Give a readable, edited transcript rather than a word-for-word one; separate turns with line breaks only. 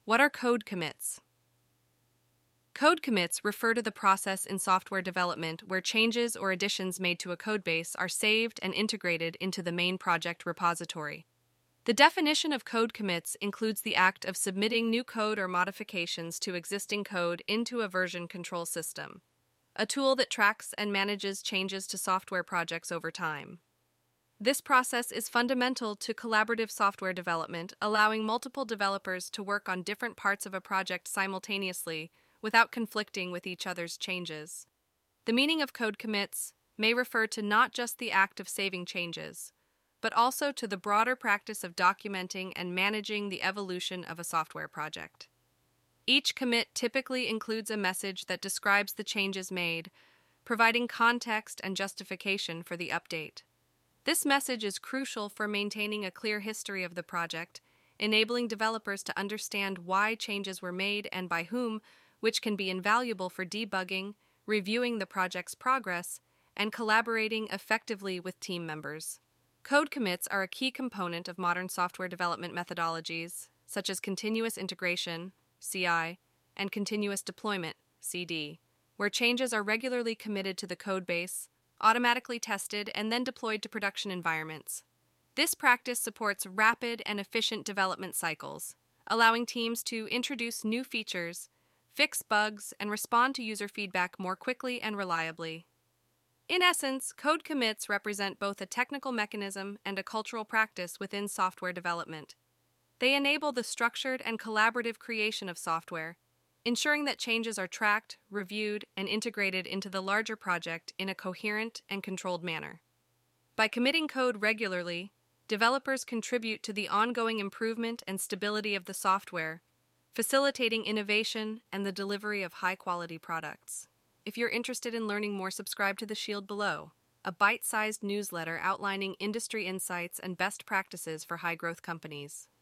What are code commits? Code commits refer to the process in software development where changes or additions made to a codebase are saved and integrated into the main project repository. The definition of code commits includes the act of submitting new code or modifications to existing code into a version control system, a tool that tracks and manages changes to software projects over time. This process is fundamental to collaborative software development, allowing multiple developers to work on different parts of a project simultaneously without conflicting with each other's changes. The meaning of code commits may refer to not just the act of saving changes, but also to the broader practice of documenting and managing the evolution of a software project. Each commit typically includes a message that describes the changes made, providing context and justification for the update. This message is crucial for maintaining a clear history of the project, enabling developers to understand why changes were made and by whom, which can be invaluable for debugging, reviewing the project's progress, and collaborating effectively with team members. Code commits are a key component of modern software development methodologies, such as continuous integration, CI, and continuous deployment, CD, where changes are regularly committed to the codebase, automatically tested, and then deployed to production environments. This practice supports rapid and efficient development cycles, allowing teams to introduce new features, fix bugs, and respond to user feedback more quickly and reliably. In essence, code commits represent both a technical mechanism and a cultural practice within software development. They enable the structured and collaborative creation of software, ensuring that changes are tracked, reviewed, and integrated into the larger project in a coherent and controlled manner. By committing code regularly, developers contribute to the ongoing improvement and stability of the software, facilitating innovation and the delivery of high-quality products. If you're interested in learning more, subscribe to The Shield below, a bite-sized newsletter outlining industry insights and best practices for high-growth companies.